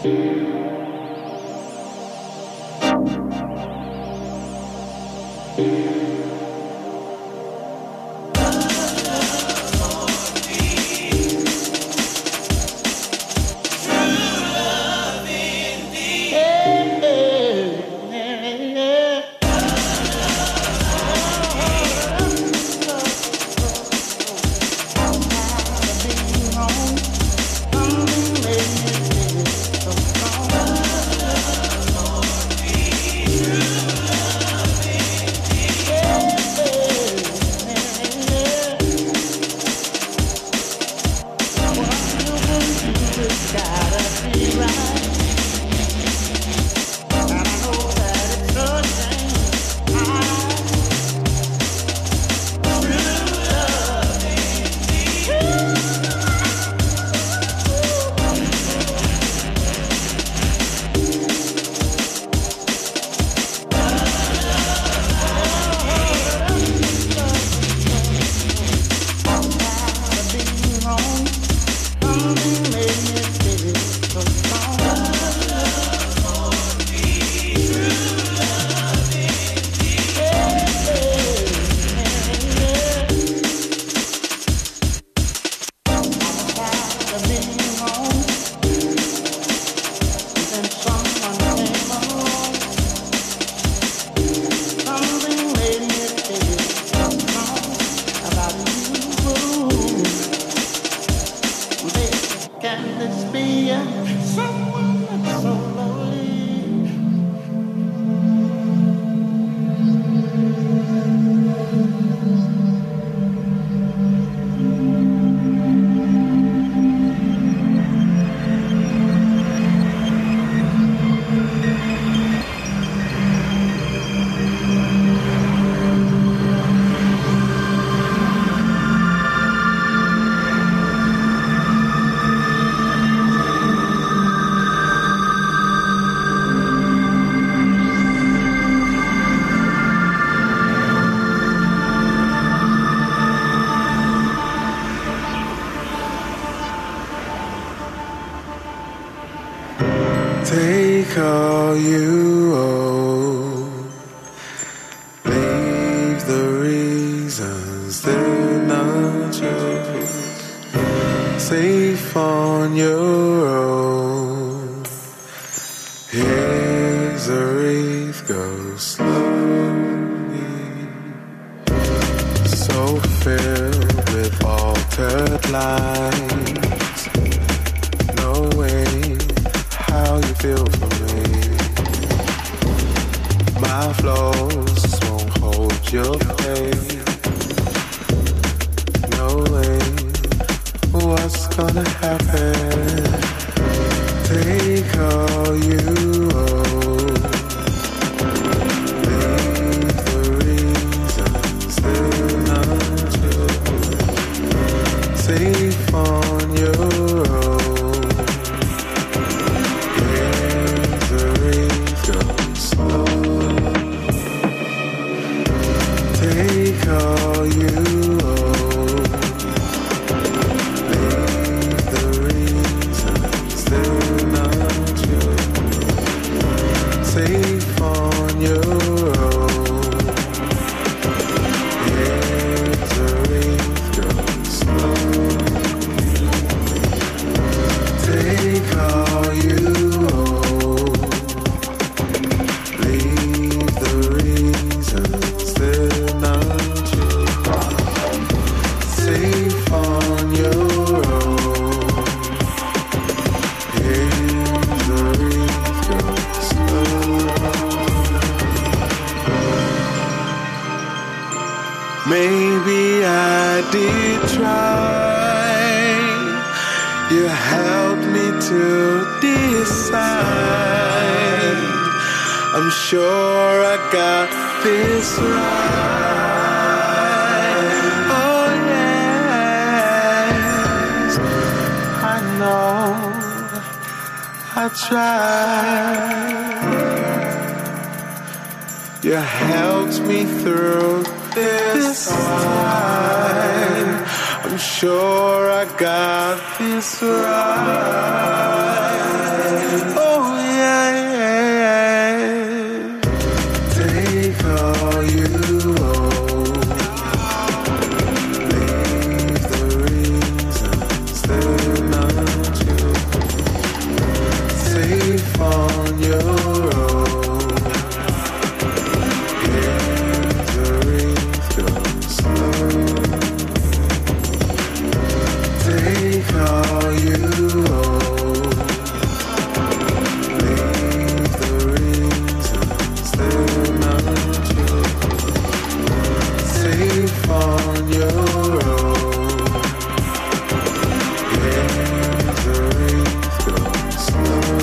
Take all you owe, leave the reasons they're not yours, safe on your own. Here's a wreath, go slowly, so filled with altered lights, knowing how you feel for me. My flows won't hold your pain, knowing what's gonna happen. Take all you owe, leave the reasons they're not yours, safe on your own. Take all you owe, leave the reasons they're not yours, safe on your own. Here's a wreath, go slow. Take all you owe, leave the reasons they're not yours, safe on your own. Here's a wreath, go slow. Maybe I did try, you helped me to decide. I'm sure I got this right. Oh yes, I know I tried. You helped me through this time. I'm sure I got this right. Oh yeah. Take all you owe. Leave the reasons they're not you. Safe on your own. Gatherings go slow. Take all you owe. Leave the reasons they're not you. Safe on your own. Gatherings go slow.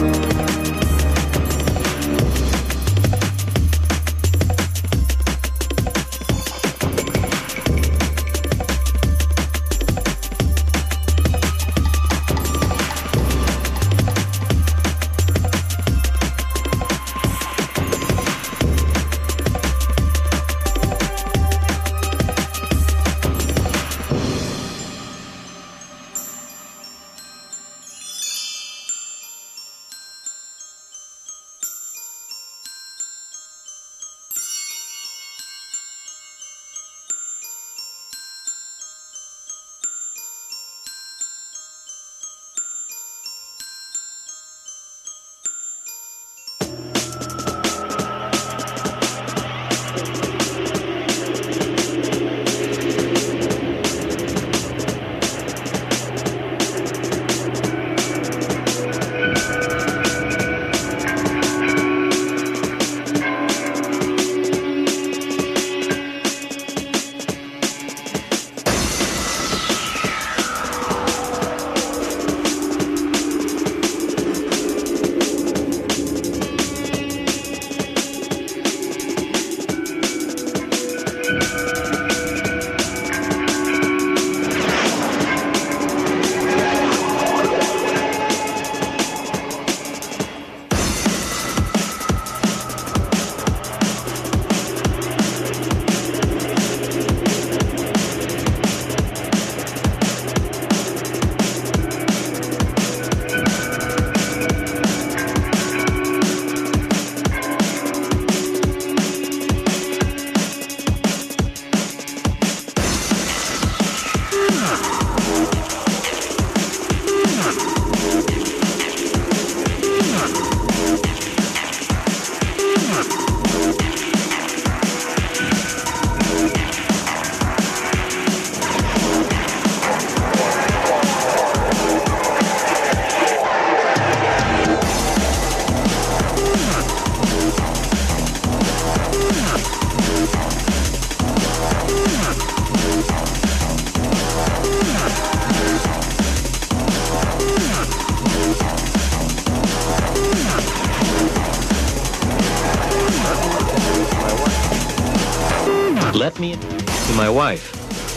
Let me introduce you to my wife.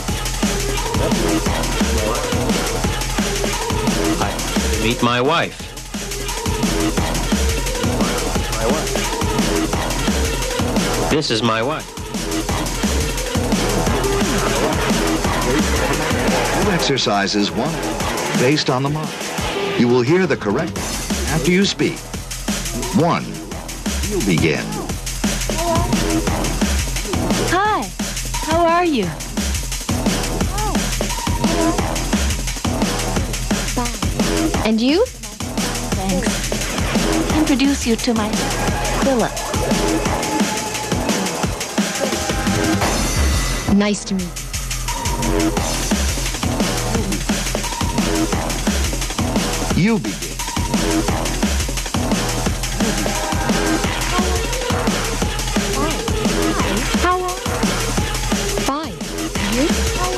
Meet my wife. This is my wife. Two exercises, one based on the mind. You will hear the correct after you speak. One, you begin. Hi, how are you? Fine. And you? Thanks. Introduce you to my Philip. Nice to meet you. You begin. How are you? Fine. You?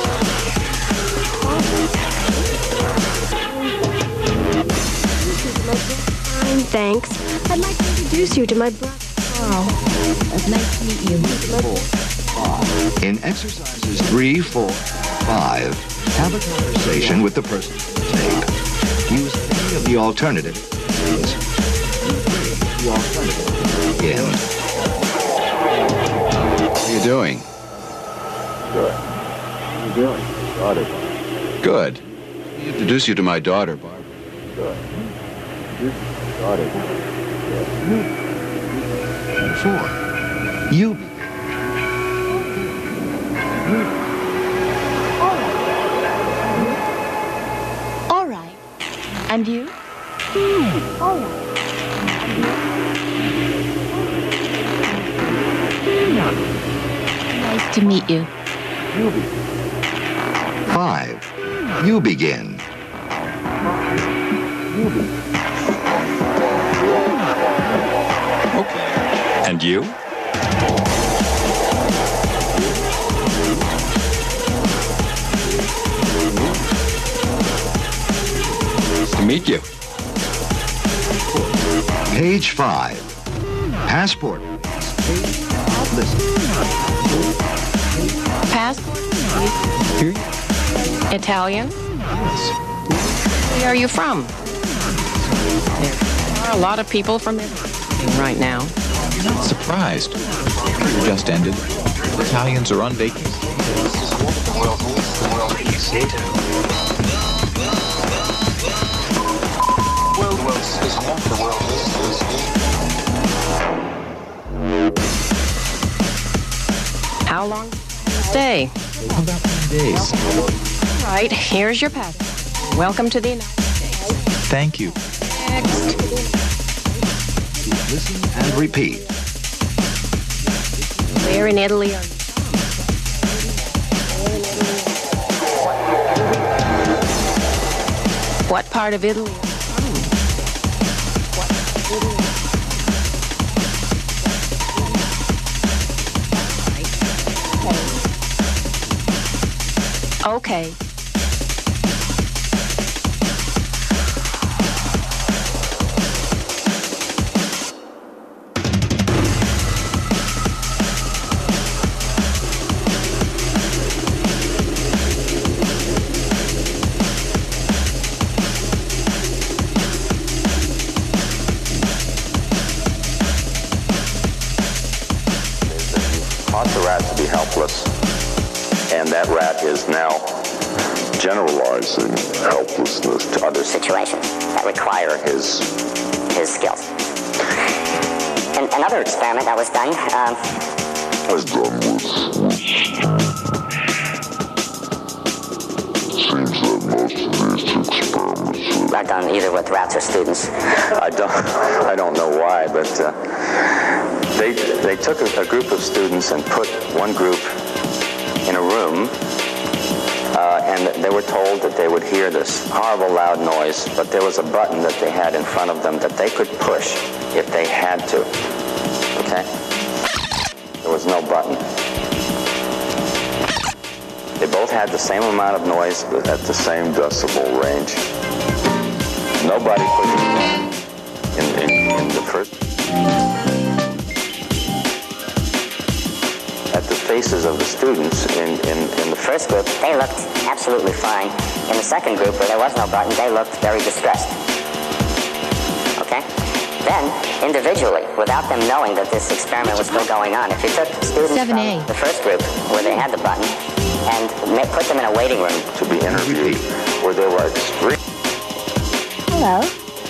Fine, thanks. I'd like to introduce you to my brother, Carl. Nice to meet you. In exercises 3, 4, 5, have a conversation with the person on tape. Use any of the alternative. The alternative. Begin. What are you doing? Good. What are you doing? Daughter, Barbara. Good. Let me introduce you to my daughter, Barbara. Good. Got it. 4. You begin. All right. And you? All right. Nice to meet you. 5. You begin. Okay. And you? Nice to meet you. Page 5. Passport. Listen. Passport? Here? Italian? Where are you from? There are a lot of people from Italy right now. You're not surprised. It just ended. Italians are on vacation. How long did you stay? About 10 days. All right, here's your passport. Welcome to the United States. Thank you. Next. Listen and repeat. Where in Italy are you? What part of Italy are you from? Okay. Taught the rat to be helpless, and that rat is now generalizing helplessness to other situations that require his skills. And another experiment that was done seems that most of these experiments are done either with rats or students. I don't know why, but they took a group of students and put one group in a room, and they were told that they would hear this horrible loud noise, but there was a button that they had in front of them that they could push if they had to. Okay? There was no button. They both had the same amount of noise at the same decibel range. Nobody put it in the first. At the faces of the students in the first group, they looked absolutely fine. In the second group, where there was no button, they looked very distressed. Okay? Then, individually, without them knowing that this experiment was still going on, if you took students 7A. from the first group, where they had the button, and put them in a waiting room to be interviewed, where there were extreme... Hello.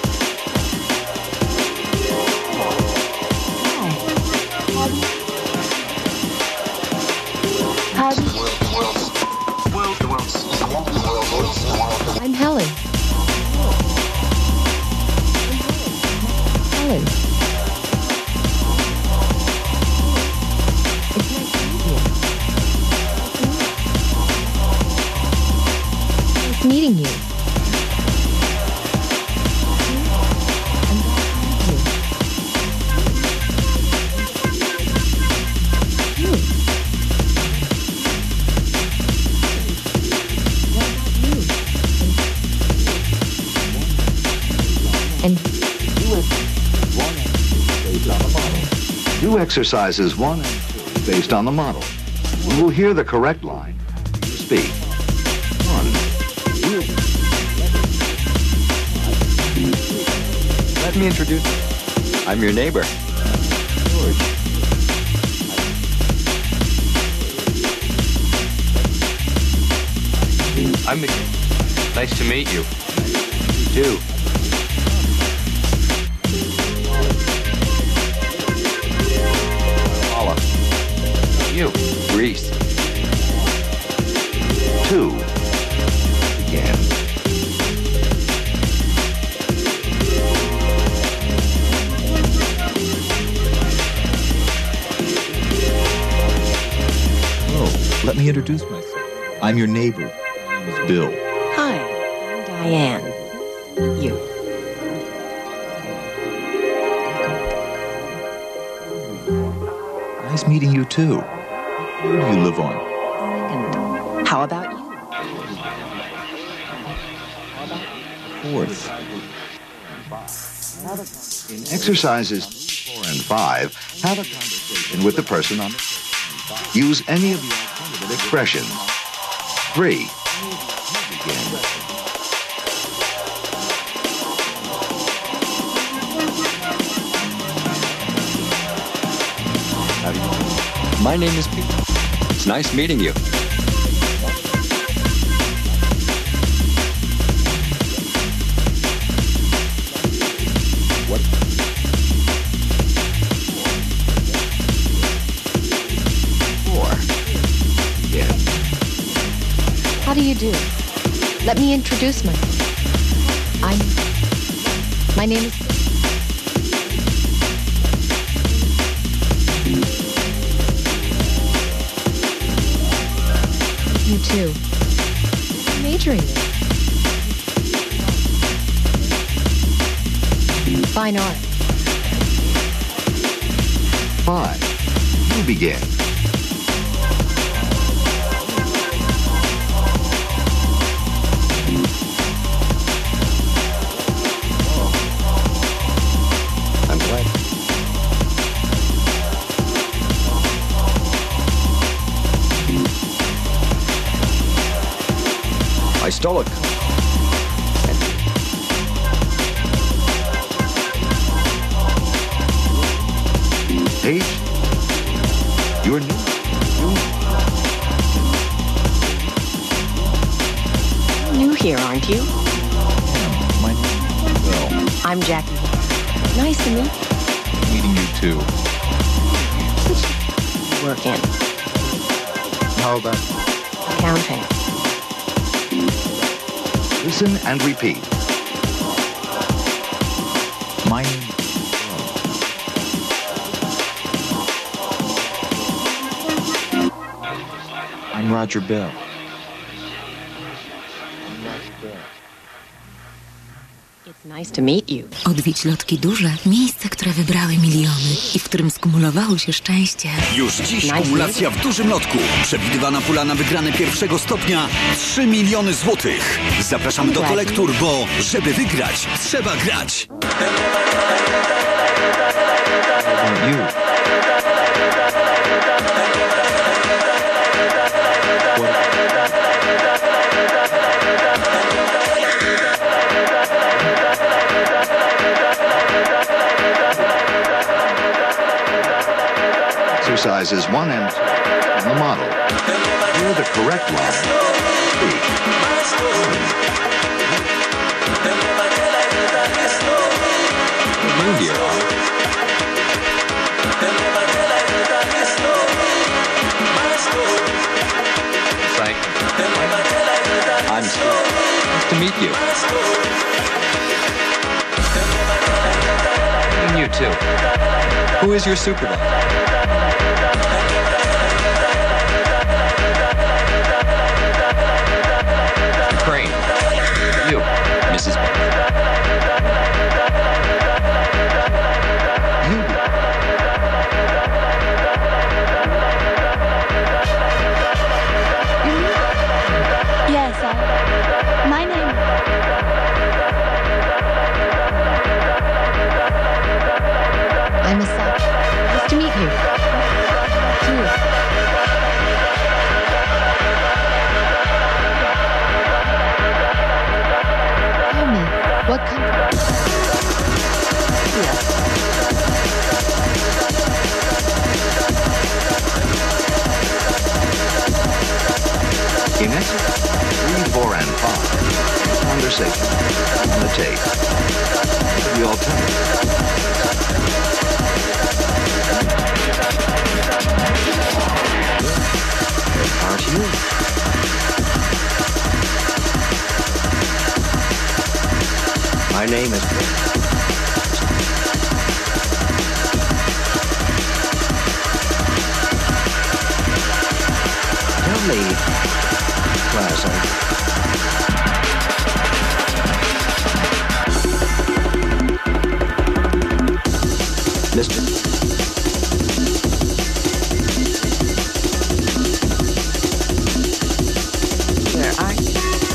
I'm Helen. Helen. It's nice to meet you. Nice meeting you. I'm glad to meet you. And Do exercises 1 and 2 based on the model. You will hear the correct line. Speak. 1. Let me introduce you. I'm your neighbor. George. I'm McKay. Nice to meet you. You too. You. Greece. 2. Begin. Oh, let me introduce myself. I'm your neighbor. My name is Bill. Hi, I'm Diane. You. Nice meeting you, too. Where do you live on? And how about you? 4th. In exercises 4 and 5, have a conversation with the person on the phone. Use any of the alternative expressions. 3. Begin. My name is Pete. It's nice meeting you. What? 4. Begin. How do you do? Let me introduce myself. My name is... You too. What are you majoring in? Fine art. 5. You begin. I'm glad. I stole a car. H. You're new. New here, aren't you? My name is Bill. I'm Jackie. Nice to meet you. Meeting you, too. Work in How about... accounting. Listen and repeat. My name is Bill. I'm Roger Bell. It's nice to meet you. Odwiedź lotki duże, miejsce, które wybrały miliony i w którym skumulowało się szczęście. Już dziś kumulacja w dużym lotku. Przewidywana pula na wygrane pierwszego stopnia 3 miliony złotych. Zapraszamy do kolektur, bo żeby wygrać, trzeba grać. You. Exercises 1 and 2 on the model. Hear the correct line. Speak. New here. I'm Steve. Nice to meet you. Meeting you too. Who is your supervisor? Mr. Crane. You, Mrs. Bennett. Yes, my name... I'm Asaf. Nice to meet you. Too. Tell me, what country? Yes. In exercise 3, 4, and 5, conversation on the tape. The alternative. My name is... Tell me, class, Mr. Where are you?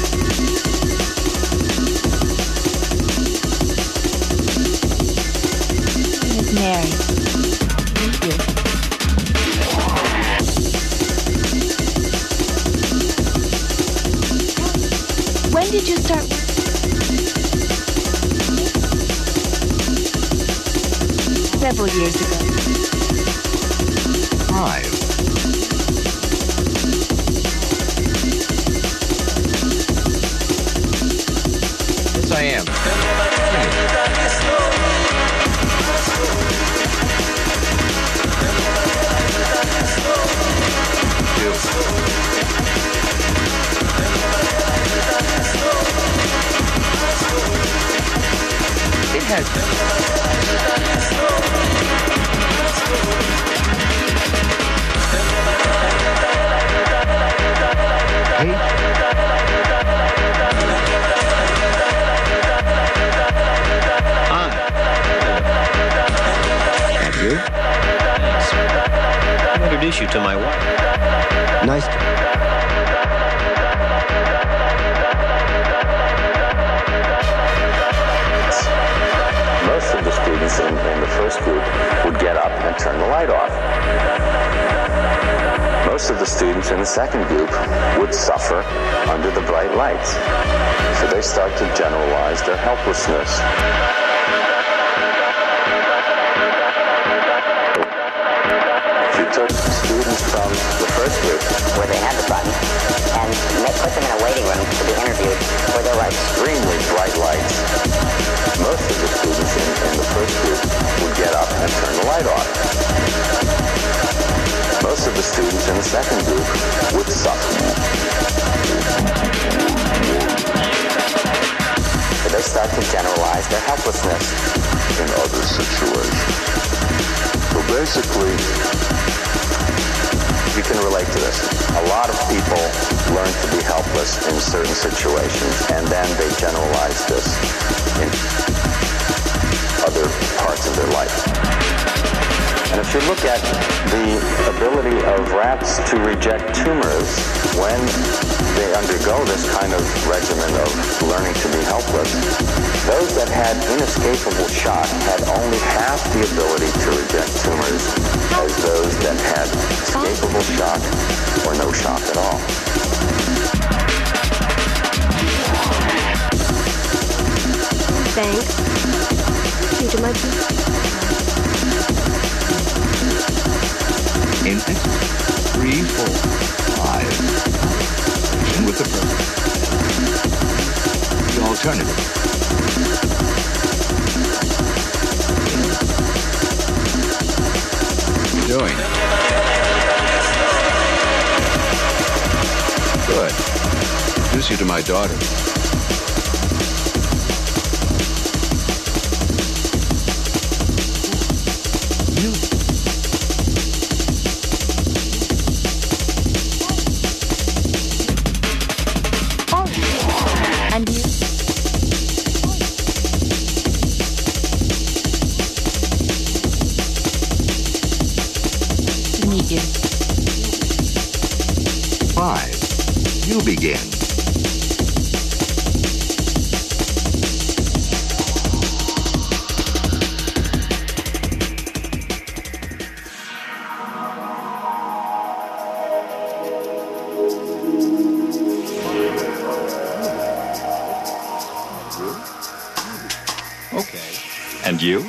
Miss Mary. Thank you. When did you start? Several years ago. 5. Yes, I am. It has... And you? I'll introduce you to my wife. Nice. Most of the students in the first group would get up and turn the light off. Most of the students in the second group would suffer under the bright lights. So they start to generalize their helplessness. If you took students from the first group where they had the button and put them in a waiting room to be interviewed where there were extremely bright lights, most of the students in the first group would get up and turn the light off. Most of the students in the second group would suffer. So they start to generalize their helplessness in other situations. So basically, you can relate to this. A lot of people learn to be helpless in certain situations, and then they generalize this in other parts of their life. And if you look at the ability of rats to reject tumors when they undergo this kind of regimen of learning to be helpless, those that had inescapable shock had only half the ability to reject tumors as those that had escapable shock or no shock at all. Thanks. You to my... In Exercise 3, 4, 5. And with the person. The alternative. What are you doing? Good. Introduce you to my daughter. And you? To meet you. 5. You begin. Okay. And you?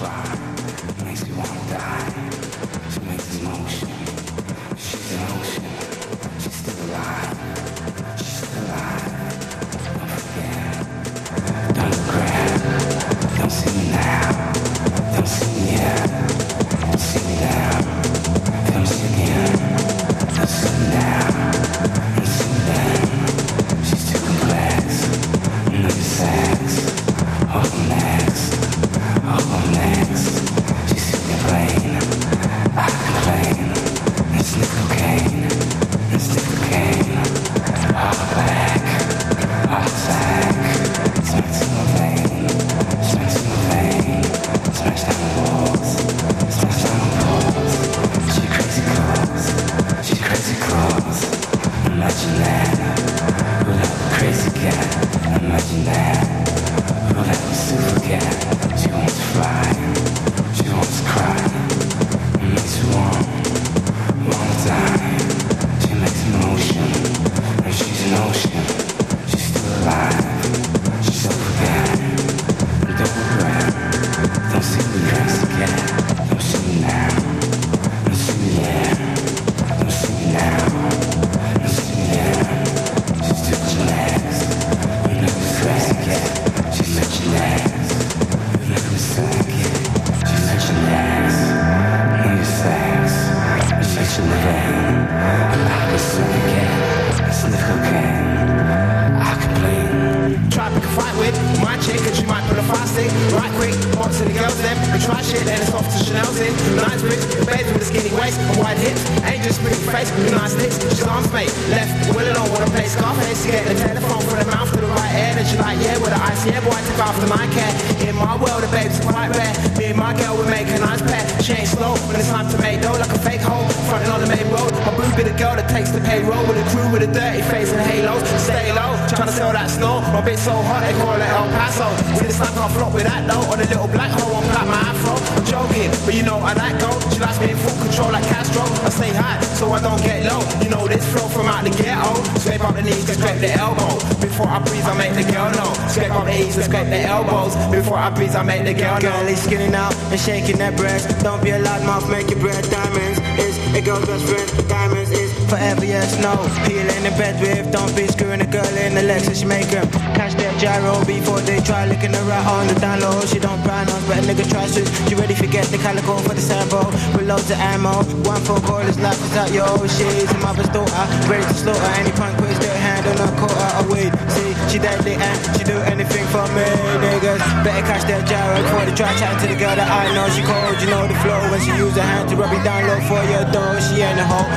I make the girl is skinny now and shaking that breast. Don't be a loudmouth, make your bread. Diamonds is a girl's best friend. Diamonds is forever, yes, no. Peel in the bed with, don't be screwing a girl in the legs, so she make them catch their gyro before they try licking the rat on the down low. She don't pry nose, but a nigga try switch. She ready to get the calico for the sample with loads of ammo. One phone call is life is out, yo. She's a mother's daughter, ready to slaughter any punk with their hand on her quarter. Oh wait, see, she deadly and she do anything for me, niggas. Better catch their gyro before they try chatting to the girl that I know. She cold, you know the flow when she use her hand to rub it down low for your door. She ain't a hoe.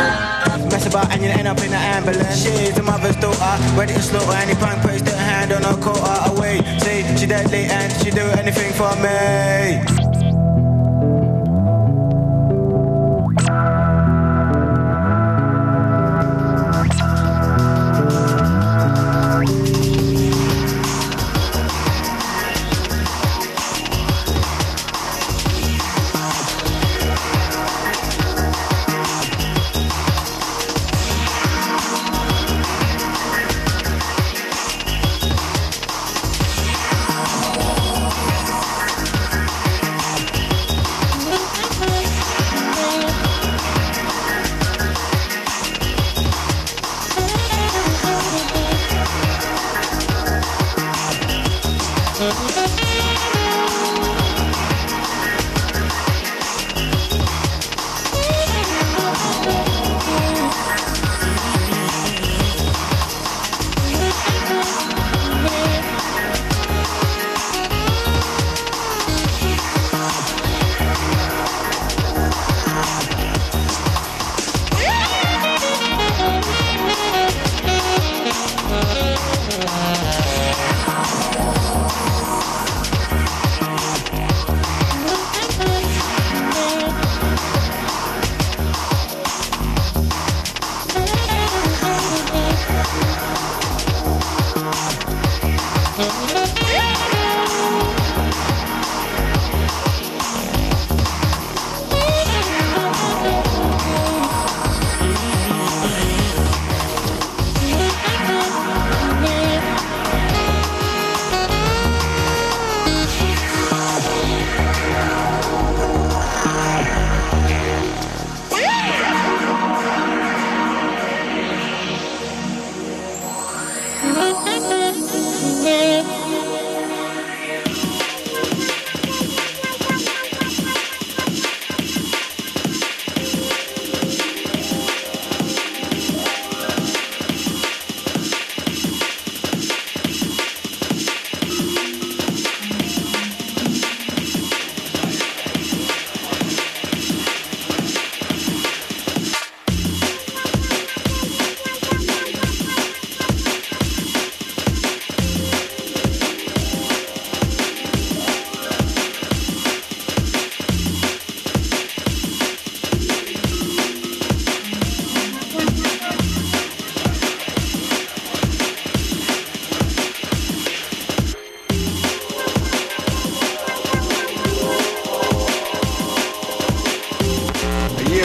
Mess about and you end up in an ambulance. She's a mother's daughter, ready to slaughter any punk placed her hand on her quarter. Oh wait, see, she deadly and she do anything for me.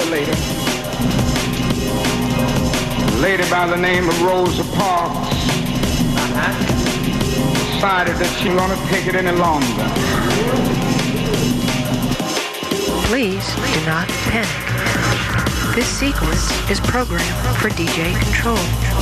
lady. A lady by the name of Rosa Parks decided that she wasn't going to take it any longer. Please do not panic. This sequence is programmed for DJ control.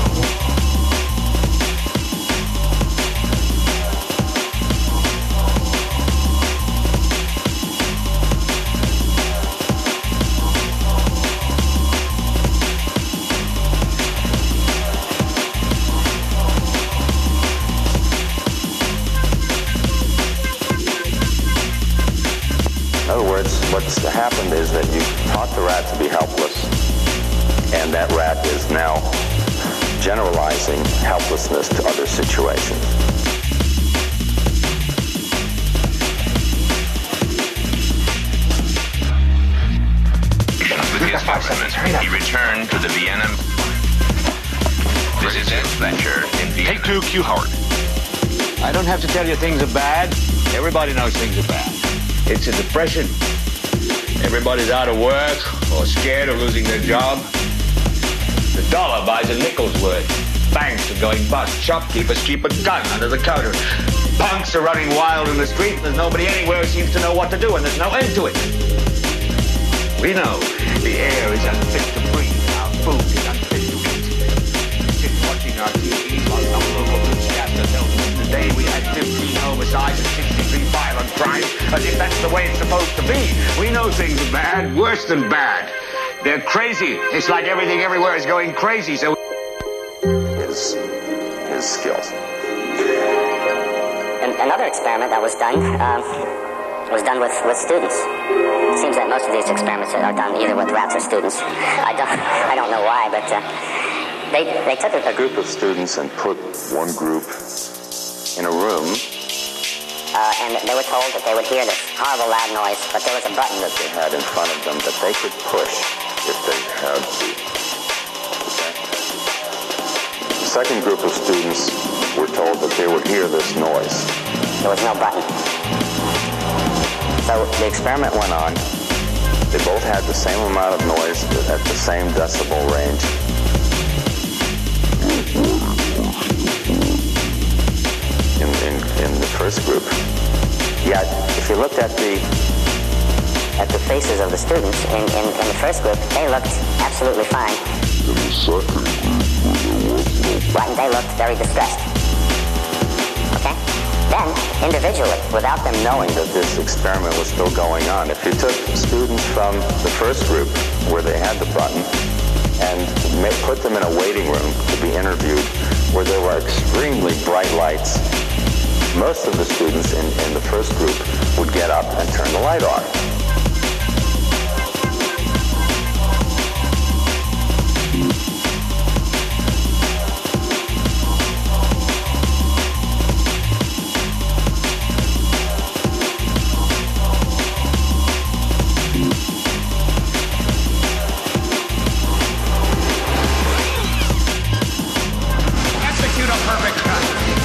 What's happened is that you taught the rat to be helpless, and that rat is now generalizing helplessness to other situations. With his specimens, he returned to the Vienna. This is Ed Fletcher in Vienna. Take 2, Q Howard. I don't have to tell you things are bad. Everybody knows things are bad. It's a depression. Everybody's out of work or scared of losing their job. The dollar buys a nickel's worth. Banks are going bust. Shopkeepers keep a gun under the counter. Punks are running wild in the street. There's nobody anywhere who seems to know what to do, and there's no end to it. We know the air is unfit to breathe. Our food is unfit to eat. Sit watching our TVs while some local newscaster tells us today we had 15 homicides and 63 violent crimes, as if that's the way it's supposed to be. We know things are bad, worse than bad. They're crazy. It's like everything everywhere is going crazy, so... His skills. Another experiment that was done with students. It seems that most of these experiments are done either with rats or students. I don't know why, but they took a group of students and put one group in a room. And they were told that they would hear this horrible loud noise, but there was a button that they had in front of them that they could push if they had to. Okay? The second group of students were told that they would hear this noise. There was no button. So the experiment went on. They both had the same amount of noise at the same decibel range. In the first group. Yet, if you looked at the faces of the students in the first group, they looked absolutely fine. In the second group, right, and they looked very distressed. Okay? Then, individually, without them knowing that this experiment was still going on, if you took students from the first group, where they had the button, and put them in a waiting room to be interviewed, where there were extremely bright lights, most of the students in the first group would get up and turn the light on. Execute a perfect cut.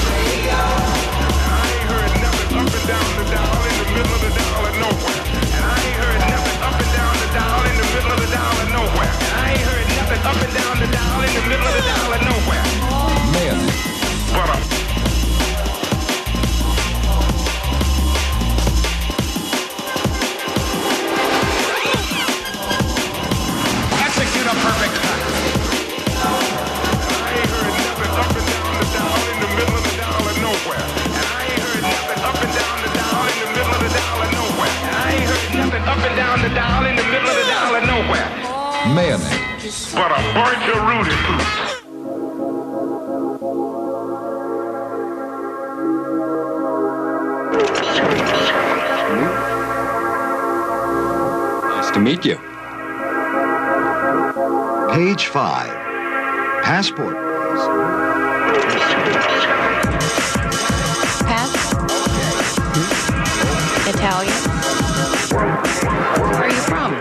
Mayonnaise. But a bunch of Rudy Poops. Nice to meet you. Page 5. Passport. Pass. Italian. Where are you from?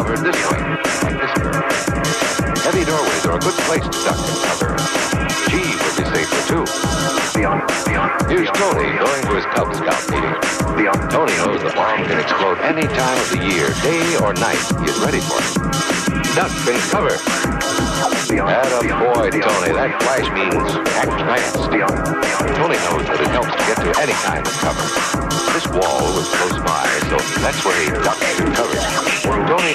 covered this way, like this. Heavy doorways are a good place to duck and cover. G would be safer too. Here's Tony going to his Cub Scout meeting. Tony knows the bomb can explode any time of the year, day or night. He's ready for it. Duck and cover. Atta boy, Tony. That flash means act fast. Tony knows that it helps to get to any kind of cover. This wall was close by, so that's where he ducked and covered. Tony.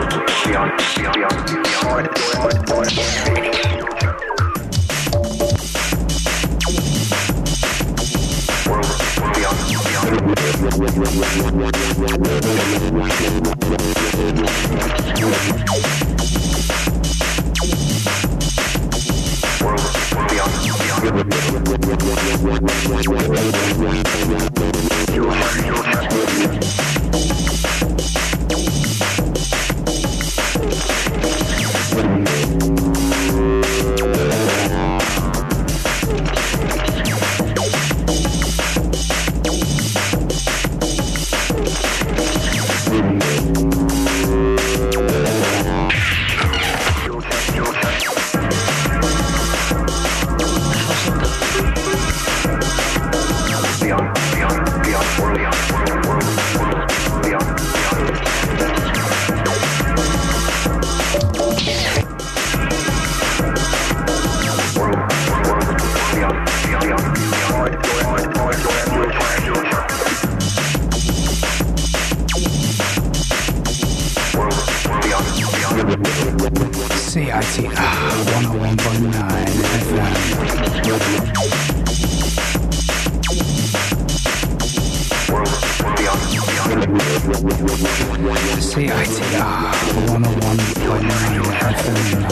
CITR 101.9 FM. CITR 101.9 FM.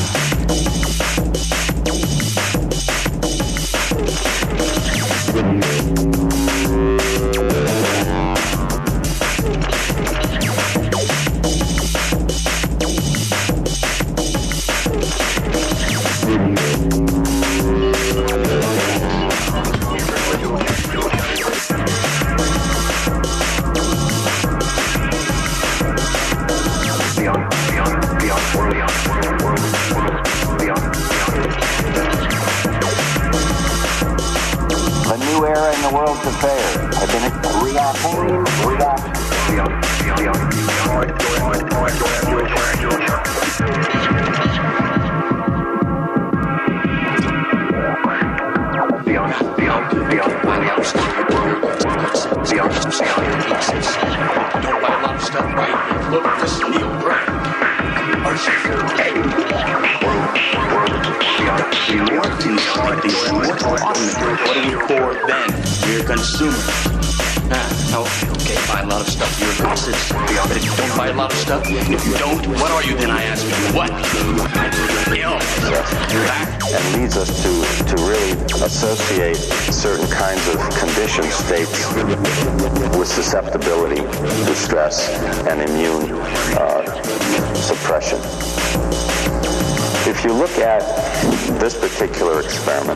If you don't, what are you then, I ask you? What? And leads us to really associate certain kinds of condition states with susceptibility to stress and immune suppression. If you look at this particular experiment,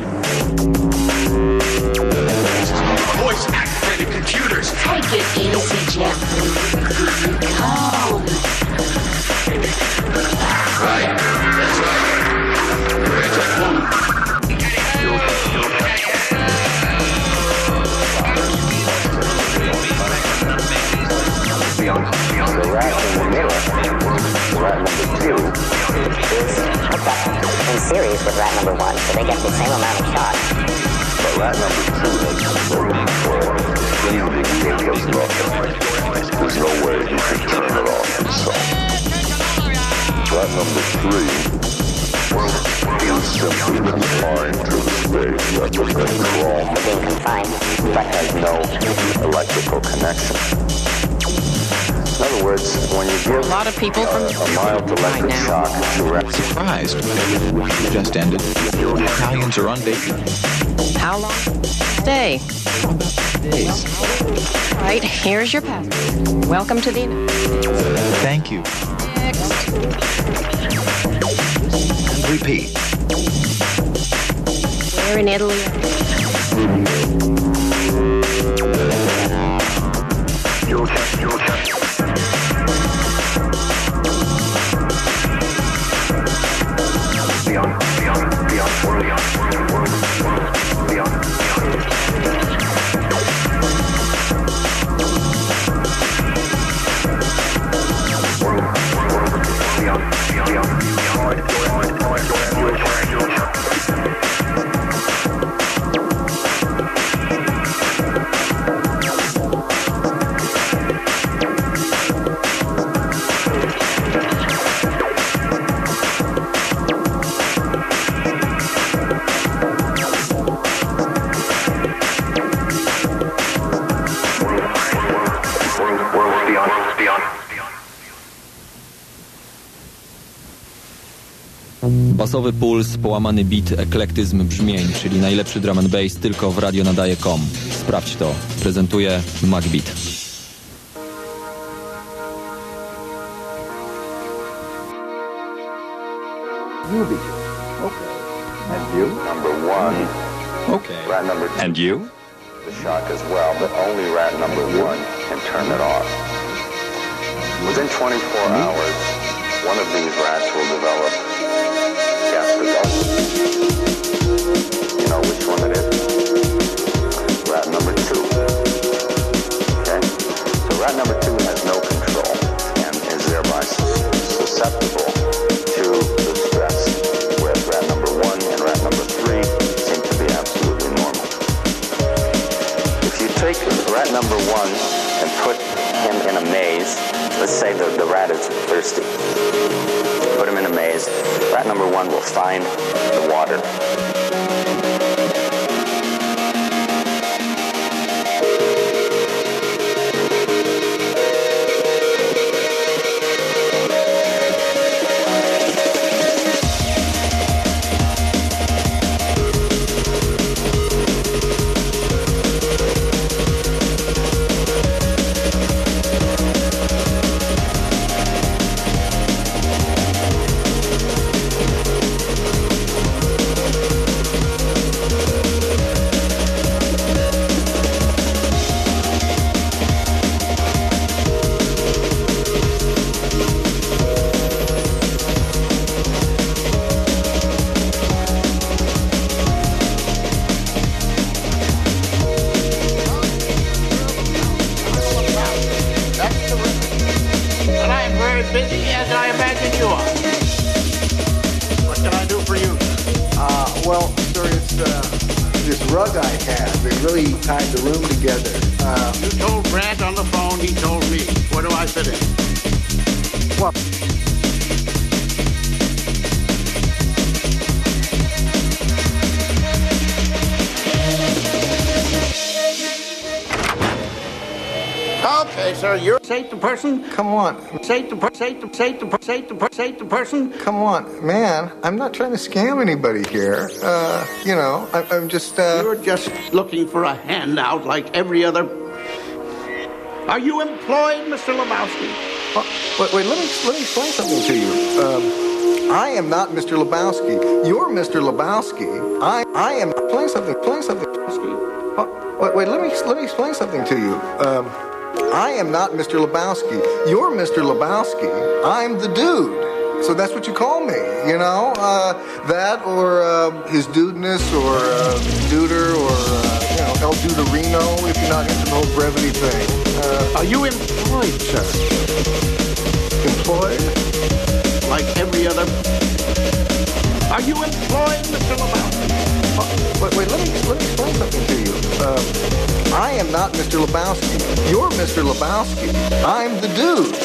voice-activated computers. Take it easy, Jeffrey. Calm. Right. That's right. It's a woman. the rat in the middle, rat number 2, is hooked up in series with rat number 1, so they get the same amount of shock. But rat number 2 makes no need for extremely serious lockup. There's no way you can turn it off himself. Rat number 3 is simply confined to the space that has been crawled. Being confined, but has no electrical connection. In other words, when you give a lot of people from a mild electric shock to rat. Surprised. Just ended. The Italians are on vacation. How long? Stay. Days. Right, here's your passport. Welcome to the United States. Thank you. Next. And repeat. Where in Italy? Basowy puls, połamany beat, eklektyzm brzmień, czyli najlepszy drum and bass tylko w radionadaje.com. Sprawdź to. Prezentuje MacBeat. Newbie. Okay. And you? Number one. Okay. Rat number two. And you? The shock as well, but only rat number one can turn it off. Within 24 hours, one of these rats will develop gastric ulcer. You know which one it is? Rat number two. Okay? So rat number two has no control and is thereby susceptible to the stress, whereas rat number one and rat number three seem to be absolutely normal. If you take rat number one and put him in a maze, let's say the rat is thirsty. Put him in a maze. Rat number one will find the water. Come on. Say the person. Come on. Man, I'm not trying to scam anybody here. I'm just, You're just looking for a handout like every other... Are you employed, Mr. Lebowski? Wait, let me explain something to you. I am not Mr. Lebowski. You're Mr. Lebowski. I am... Explain something. Wait, let me explain something to you. I am not Mr. Lebowski. You're Mr. Lebowski. I'm the dude. So that's what you call me, you know? That or his dudeness or duder or, El Duderino if you're not into the whole brevity thing. Are you employed, sir? Employed? Like every other... Are you employed, Mr. Lebowski? Wait, let me explain something to you. I am not Mr. Lebowski. You're Mr. Lebowski. I'm the dude.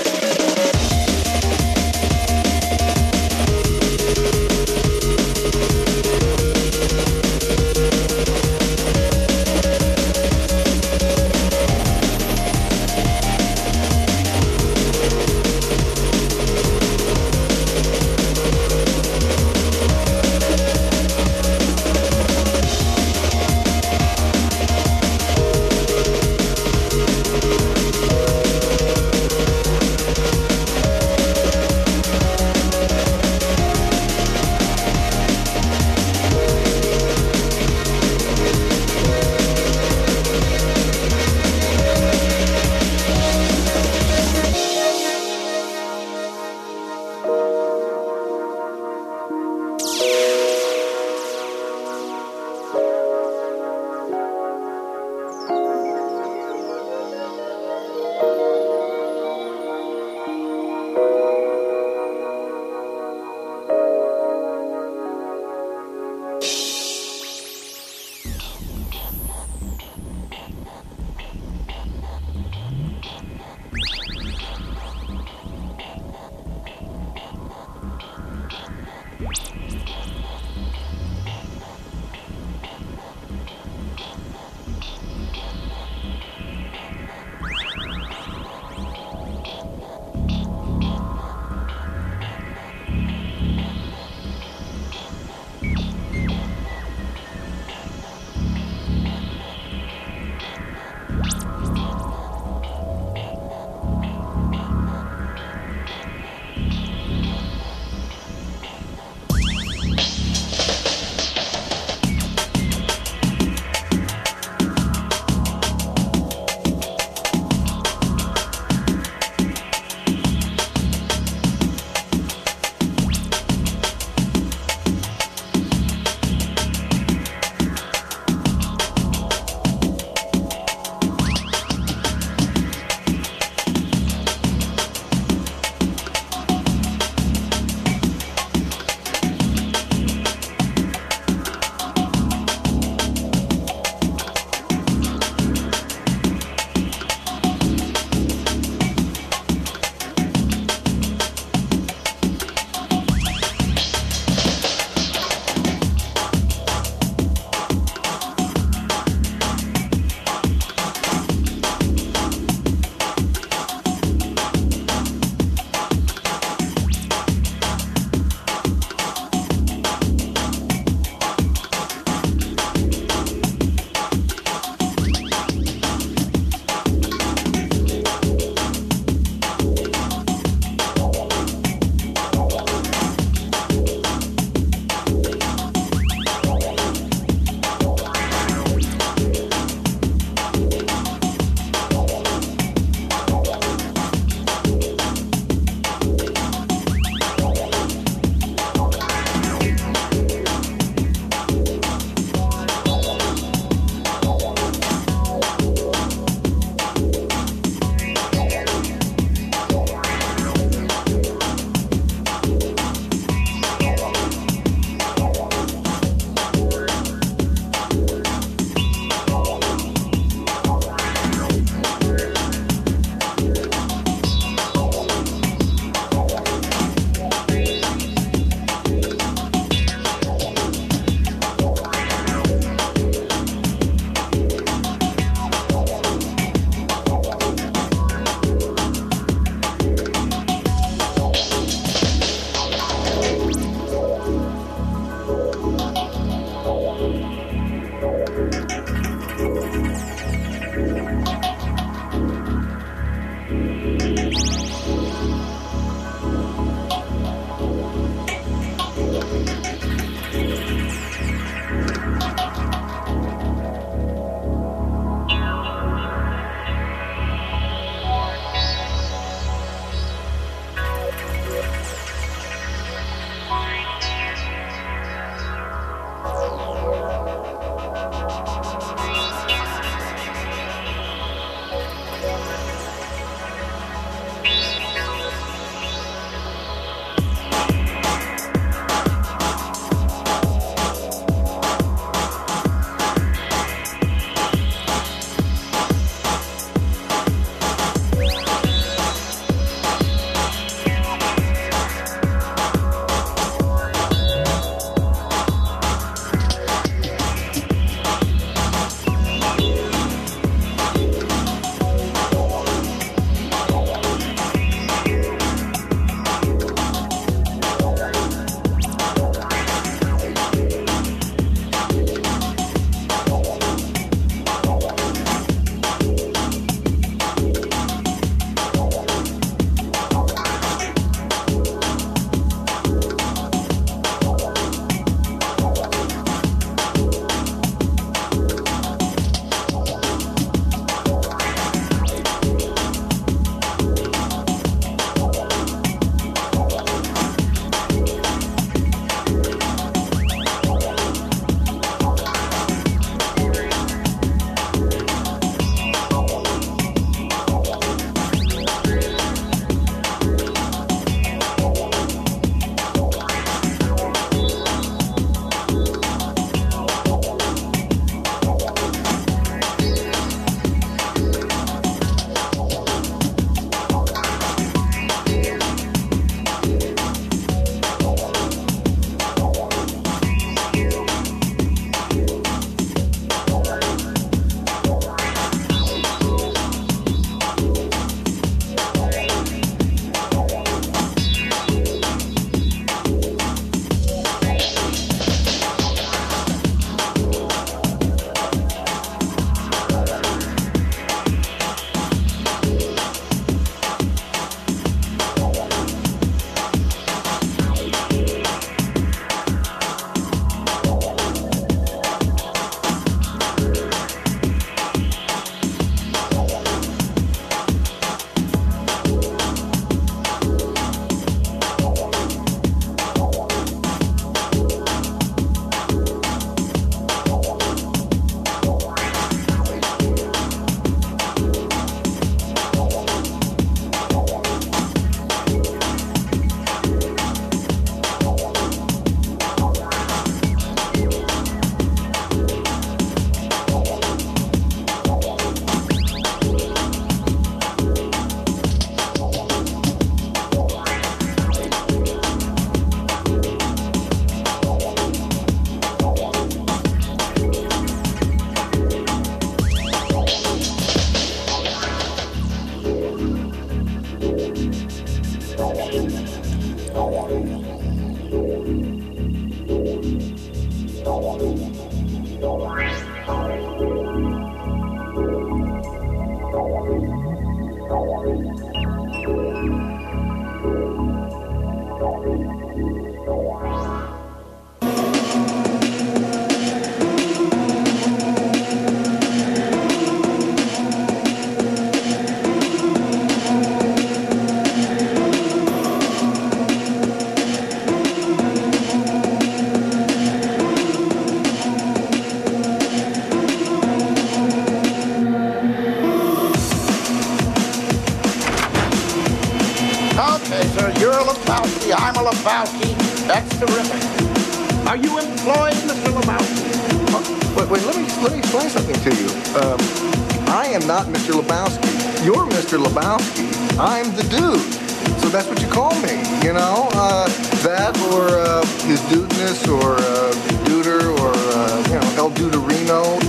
Okay, sir, you're a Lebowski, I'm a Lebowski. That's terrific. Are you employed, Mr. Lebowski? Wait, let me explain something to you. I am not Mr. Lebowski. You're Mr. Lebowski. I'm the dude. So that's what you call me, you know? That or his dudeness or duder or, El Duderino.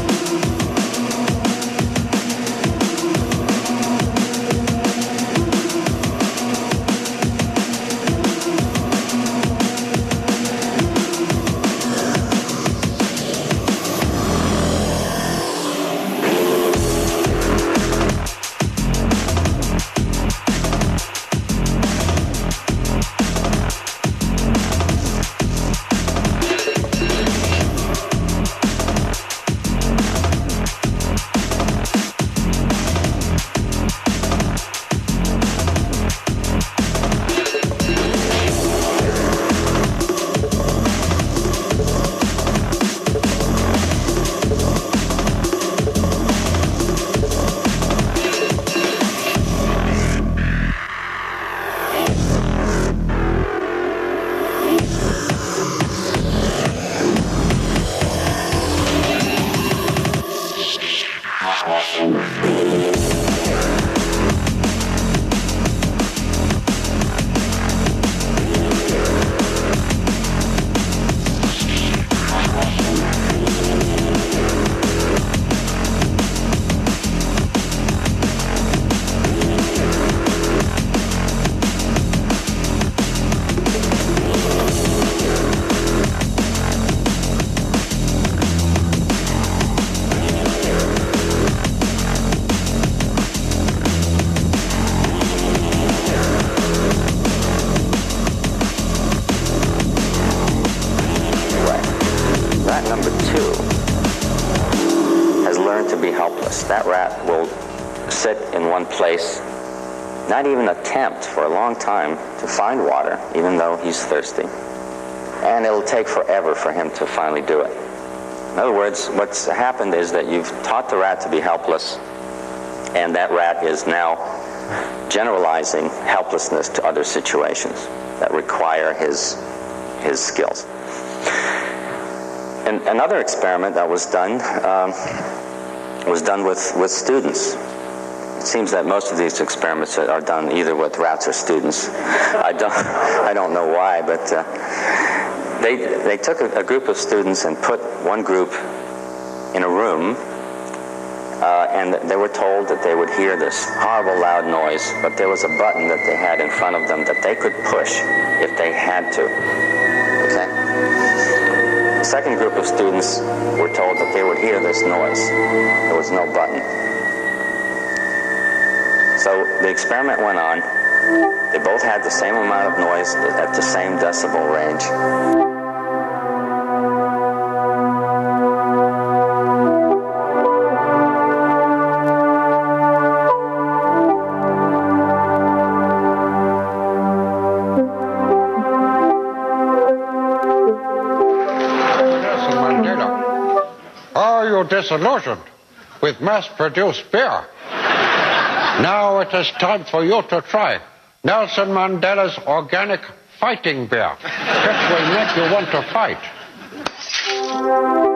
That rat will sit in one place, not even attempt for a long time to find water, even though he's thirsty. And it'll take forever for him to finally do it. In other words, what's happened is that you've taught the rat to be helpless, and that rat is now generalizing helplessness to other situations that require his skills. And another experiment that was done with students. It seems that most of these experiments are done either with rats or students. I don't know why, but they took a group of students and put one group in a room, and they were told that they would hear this horrible loud noise, but there was a button that they had in front of them that they could push if they had to. Okay? The second group of students were told that they would hear this noise. There was no button. So the experiment went on. They both had the same amount of noise at the same decibel range. Disillusioned with mass-produced beer. Now it is time for you to try Nelson Mandela's organic fighting beer. It will make you want to fight.